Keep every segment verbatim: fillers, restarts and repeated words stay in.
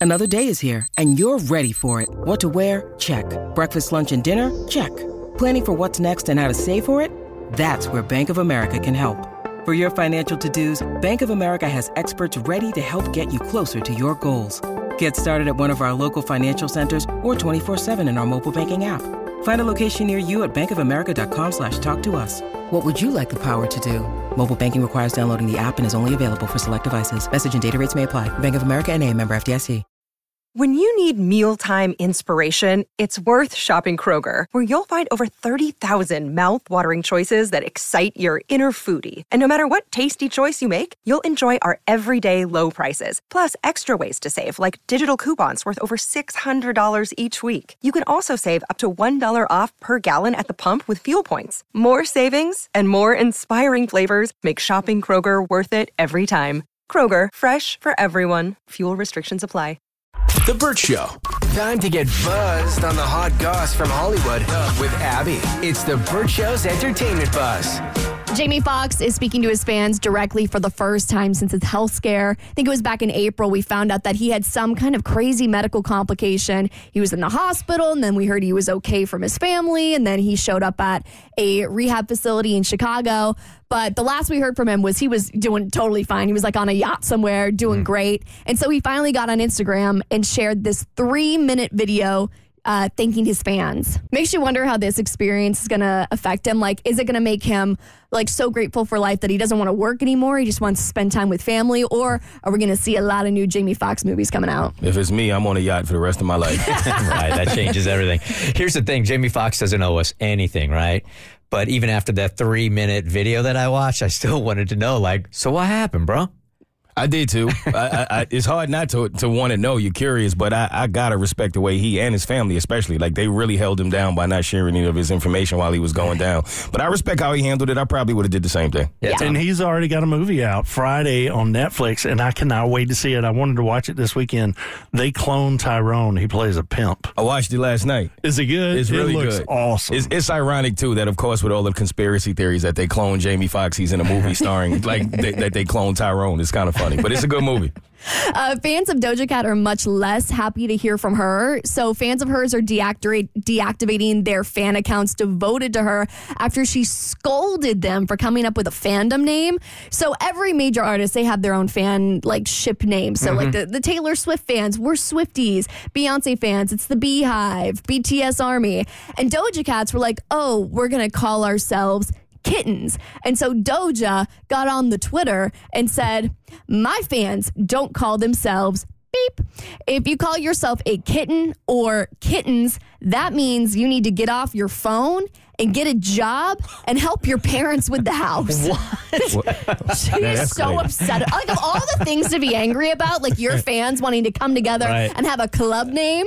Another day is here, and you're ready for it. What to wear? Check. Breakfast, lunch, and dinner? Check. Planning for what's next and how to save for it? That's where Bank of America can help. For your financial to-dos, Bank of America has experts ready to help get you closer to your goals. Get started at one of our local financial centers or twenty-four seven in our mobile banking app. Find a location near you at bankofamerica.com slash talk to us. What would you like the power to do? Mobile banking requires downloading the app and is only available for select devices. Message and data rates may apply. Bank of America N A, member F D I C. When you need mealtime inspiration, it's worth shopping Kroger, where you'll find over thirty thousand mouth-watering choices that excite your inner foodie. And no matter what tasty choice you make, you'll enjoy our everyday low prices, plus extra ways to save, like digital coupons worth over six hundred dollars each week. You can also save up to one dollar off per gallon at the pump with fuel points. More savings and more inspiring flavors make shopping Kroger worth it every time. Kroger, fresh for everyone. Fuel restrictions apply. The Burt Show. Time to get buzzed on the hot goss from Hollywood with Abby. It's the Burt Show's entertainment buzz. Jamie Foxx is speaking to his fans directly for the first time since his health scare. I think it was back in April we found out that he had some kind of crazy medical complication. He was in the hospital, and then we heard he was okay from his family, and then he showed up at a rehab facility in Chicago. But the last we heard from him was he was doing totally fine. He was like on a yacht somewhere, doing mm. great. And so he finally got on Instagram and shared this three-minute video Uh, thanking his fans. Makes you wonder how this experience is going to affect him. Like, is it going to make him like so grateful for life that he doesn't want to work anymore? He just wants to spend time with family? Or are we going to see a lot of new Jamie Foxx movies coming out? If it's me, I'm on a yacht for the rest of my life. Right, that changes everything. Here's the thing. Jamie Foxx doesn't owe us anything, right? But even after that three-minute video that I watched, I still wanted to know, like, so what happened, bro? I did too. I, I, I, it's hard not to to want to know. You're curious, but I, I gotta respect the way he and his family, especially, like they really held him down by not sharing any of his information while he was going down. But I respect how he handled it. I probably would have did the same thing. Yeah. And he's already got a movie out Friday on Netflix, and I cannot wait to see it. I wanted to watch it this weekend. They clone Tyrone. He plays a pimp. I watched it last night. Is it good? It's really it looks good. Awesome. It's, it's ironic too that, of course, with all the conspiracy theories that they clone Jamie Foxx, he's in a movie starring like they, that they clone Tyrone. It's kind of funny, but it's a good movie. Uh, fans of Doja Cat are much less happy to hear from her. So fans of hers are deactivate, deactivating their fan accounts devoted to her after she scolded them for coming up with a fandom name. So every major artist, they have their own fan like ship name. So mm-hmm. like the, the Taylor Swift fans, we're Swifties. Beyonce fans, it's the Beehive, B T S Army. And Doja Cats were like, oh, we're going to call ourselves Kittens. And so Doja got on the Twitter and said, my fans don't call themselves beep. If you call yourself a kitten or kittens, that means you need to get off your phone and get a job and help your parents with the house. What? She is so crazy. Upset. Like, of all the things to be angry about, like your fans wanting to come together right. and have a club name.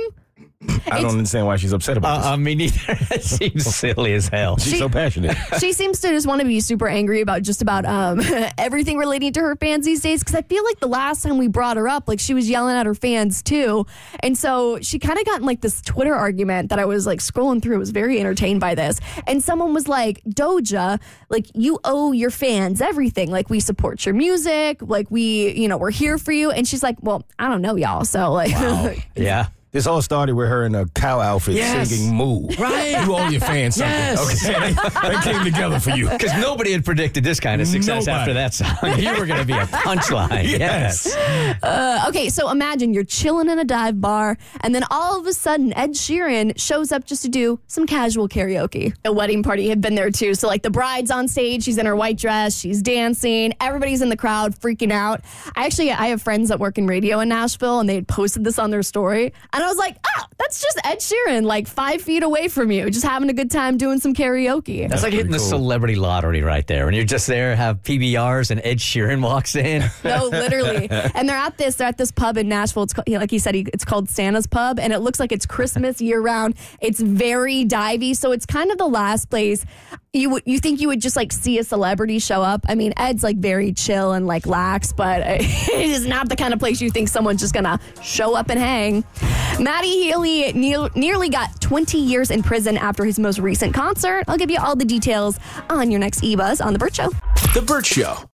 I don't understand why she's upset about uh, this. I mean, neither. It seems silly as hell. She's she, so passionate. She seems to just want to be super angry about just about um, everything relating to her fans these days. Because I feel like the last time we brought her up, like she was yelling at her fans too. And so she kind of got in like this Twitter argument that I was like scrolling through. I was very entertained by this. And someone was like, Doja, like you owe your fans everything. Like we support your music. Like we, you know, we're here for you. And she's like, well, I don't know, y'all. So like, wow. yeah. This all started with her in a cow outfit yes. singing Moo. Right. You owe your fans something. Yes. Okay. They came together for you. Because nobody had predicted this kind of success nobody. After that song. You were going to be a punchline. Yes. yes. Uh, okay, so imagine you're chilling in a dive bar, and then all of a sudden, Ed Sheeran shows up just to do some casual karaoke. A wedding party had been there too. So, like, the bride's on stage. She's in her white dress. She's dancing. Everybody's in the crowd freaking out. I actually, I have friends that work in radio in Nashville, and they had posted this on their story. And I was like, oh, that's just Ed Sheeran, like five feet away from you, just having a good time doing some karaoke. That's, that's like hitting cool. the celebrity lottery right there. When you're just there, have P B Rs, and Ed Sheeran walks in. No, literally. And they're at this, they're at this pub in Nashville. It's called, like he said, he, it's called Santa's Pub, and it looks like it's Christmas year round. It's very divey, so it's kind of the last place you would you think you would just like see a celebrity show up. I mean, Ed's like very chill and like lax, but it is not the kind of place you think someone's just gonna show up and hang. Matty Healy ne- nearly got twenty years in prison after his most recent concert. I'll give you all the details on your next E-Buzz on The Burt Show. The Burt Show.